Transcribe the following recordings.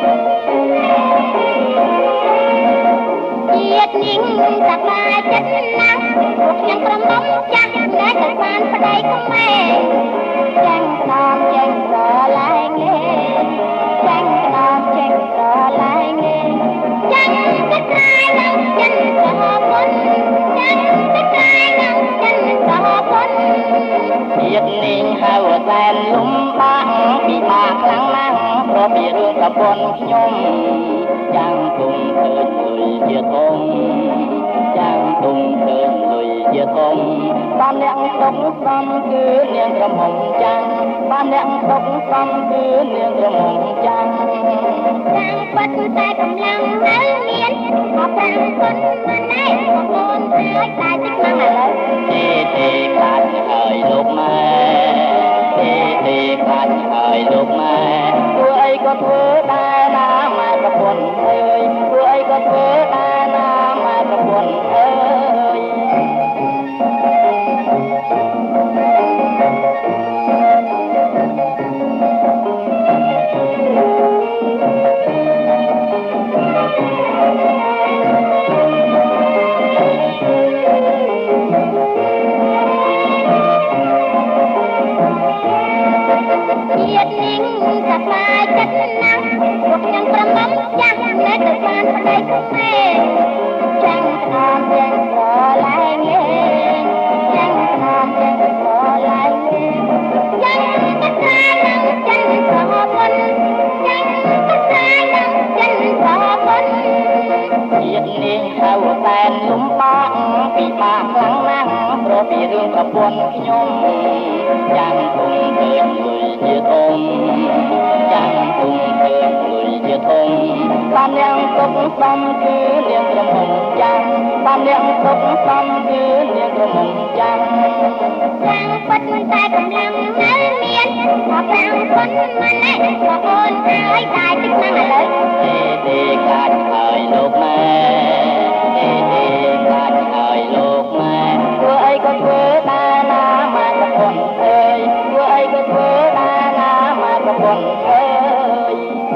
ជាតិនាងសប្បាយចិត្តណាស់ពួកខ្ញុំប្រមុំចាស់តែទៅបានប្តីក្មេងចាញ់ក្តាមចាញ់ស្រឡាញ់លេងចាញ់ក្តាមចាញ់ស្រឡាញ់លេងចាញ់ទឹកកាយនឹងចិនសហគុណចាញ់ទឹកកាយនឹងចិនសហគុណជាតិនាងហៅតែនលំបាក់ពិបាកខ្លាំងណាស់ព្រោះពីរឿងប្រពន្ធខ្ញុំចាំគុំឃើញលុយជាធំចាំគុំឃើញលុយជាធំបានអ្នកសុខសំគឺនាងក្រមុំចាំងបានអ្នកសុខសំគឺនាងក្រមុំចាំងចាំពិតតែកម្លាំងនៅមានអបប្រាំគុណមិនណែបងប្អូនហើយតែតិចមកឥឡូវទេខ្លាចហើយលោកម៉ែទេខ្លាចហើយលោកម៉ែពួកអីក៏ធ្វើដែរណាម៉ែប្រពន្ធអើយពួកអីក៏ធ្វើដែរណាម៉ែប្រពន្ធអើយជាតិនាងសប្បាយចិត្តណាស់ពួកខ្ញុំប្រមុំចាស់តែទៅបានប្តីក្មេងចាញ់ក្តាមចាញ់ស្រឡាញ់លេងចាញ់ក្តាមចាញ់ស្រឡាញ់លេងចាញ់ទឹកកាយនឹងចិនសហគុណចាញ់ទឹកកាយនឹងចិនសហគុណជាតិនាងហៅតែនលំបាក់ពិបាកខ្លាំងណាស់ព្រោះពីរឿងប្រពន្ធខ្ញុំចាំគុំឃើញលុយជាធំចាំគុំឃើញលុយជាធំបានអ្នកសុខសំគឺនាងក្រមុំចាំងបានអ្នកសុខសំគឺនាងក្រមុំចាំងចាំពិតតែកម្លាំងនៅមានអបប្រាំគុណមិនណែបងប្អូនហើយតែតិចមកឥឡូវទេខ្លាចហើយលោកម៉ែទេខ្លាចហើយលោកម៉ែធ្វើអីក៏ធ្វើដែរណាម៉ែប្រពន្ធអើយធ្វើអីក៏ធ្វើដែរណាម៉ែប្រពន្ធអើយ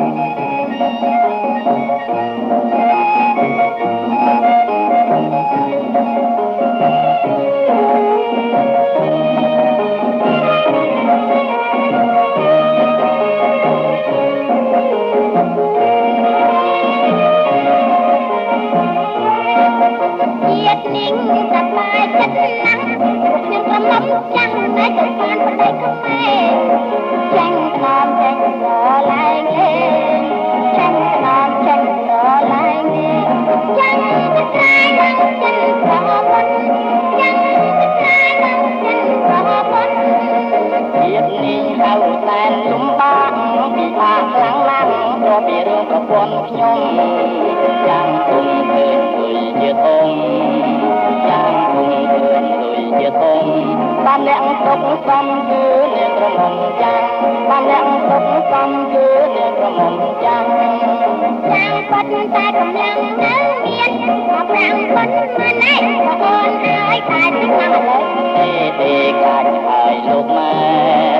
ជាតិនាងសប្បាយចិត្តណាស់ពួកខ្ញុំប្រមុំចាំងតែទៅបានប្តីក្មេងចាញ់ក្តាមចាញ់ស្រឡាញ់លេងចាញ់ក្តាមចាញ់ស្រឡាញ់លេងចាញ់ទឹកកាយនឹងចិនសហគុណចាញ់ទឹកកាយនឹងចិនសហគុណជាតិនាងហៅតែនលំបាក់ពិបាកខ្លាំងណាស់ព្រោះពីរឿងប្រពន្ធខ្ញុំចាំគុំឃើញលុយជាធំចាំគុំឃើញលុយជាធំបានអ្នកសុខសំគឺនាងក្រមុំចាំងបានអ្នកសុខសំគឺនាងក្រមុំចាំងចាំពិតតែកម្លាំងនៅមានអបប្រាំគុណមិនណែបងប្អូនហើយតែតិចមកឥឡូវទេខ្លាចហើយលោកម៉ែ